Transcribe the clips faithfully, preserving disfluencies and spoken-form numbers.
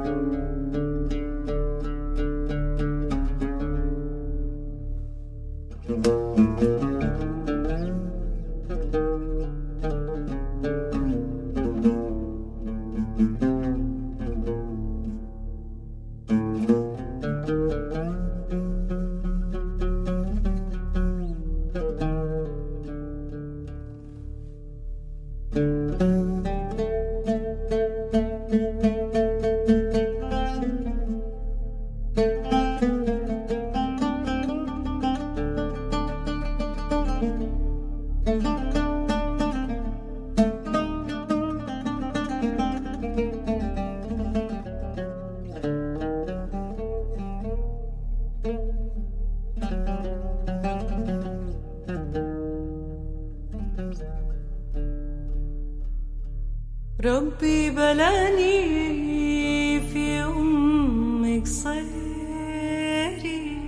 ربي بلاني في أمك صيري،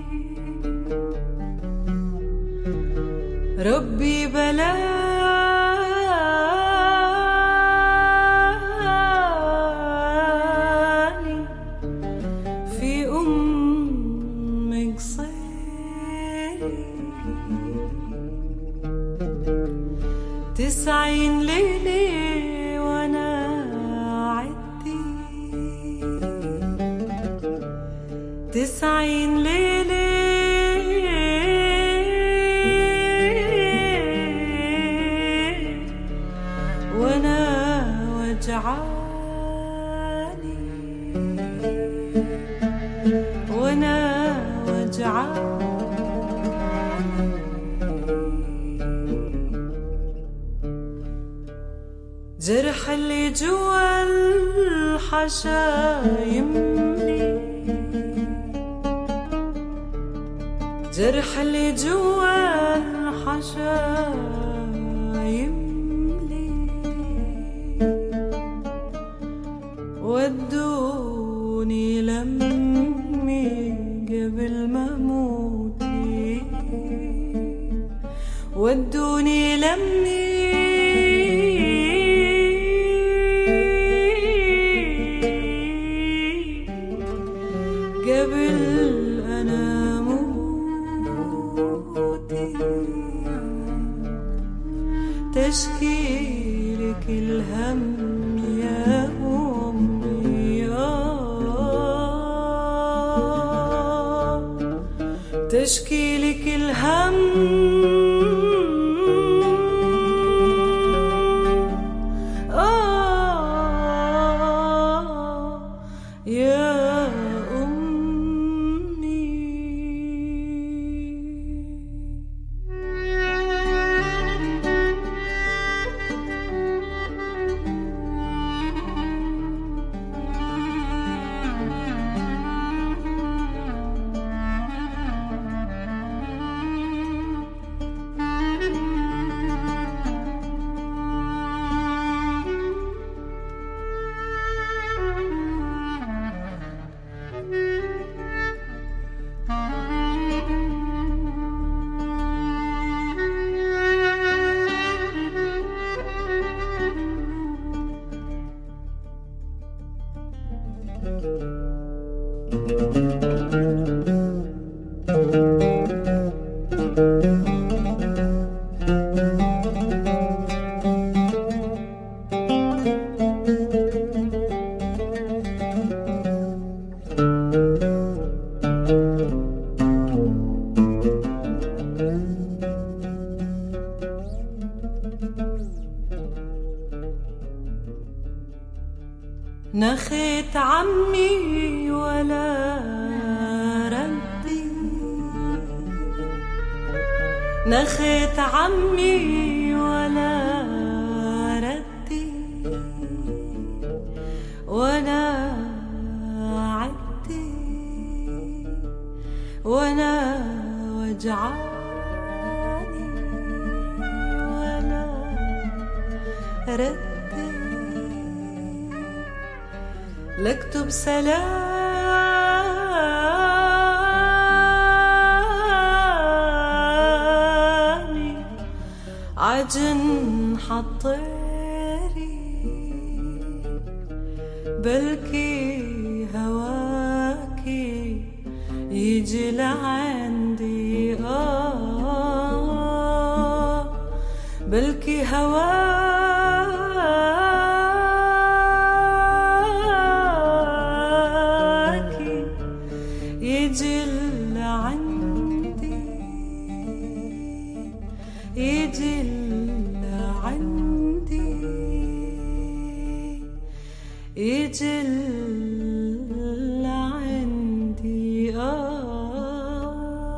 ربي بلاني في أمك صيري، تسعين ليلة تسعين ليلة وانا وجعاني، وانا وجعاني، جرح اللي جوا الحشايم، جرح اللي جوا الحشايم لي، ودوني لمي قبل ما موتي، ودوني لمي قبل أنا تشكيلك الهم يا أمي، تشكيلك الهم يا نخيت عمي ولا ردي، نخيت عمي ولا ردي، وانا عدي وانا وجعاني ولا ردي، لكتب سلامي عجن حطيري بلكي هواكي يجي لعندي، آه بلكي هواكي يجي لعندي، يجي لعندي، يجي لعندي، آه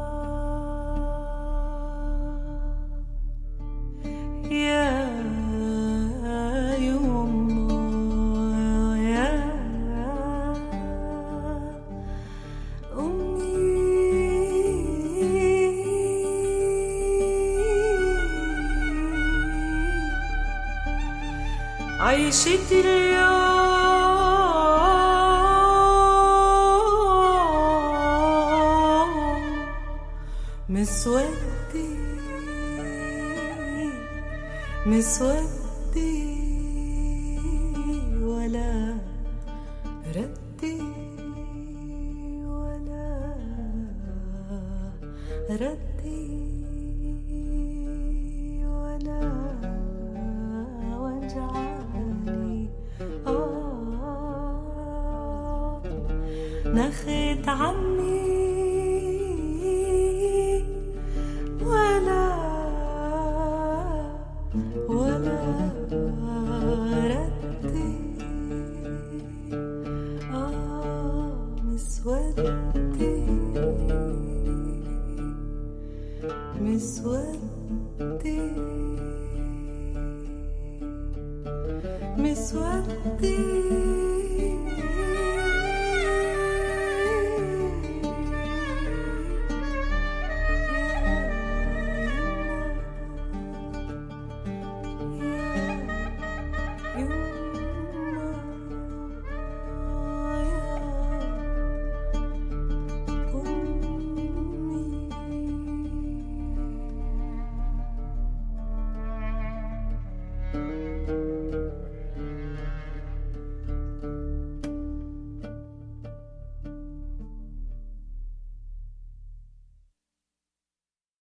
يا يما يا أمي، عيشت اليوم مسودي مسودي ولا ردي ولا ردي ولا وجعاني، آه نخت عني ولا ولا ردي، آه مسودي مسودي مسودي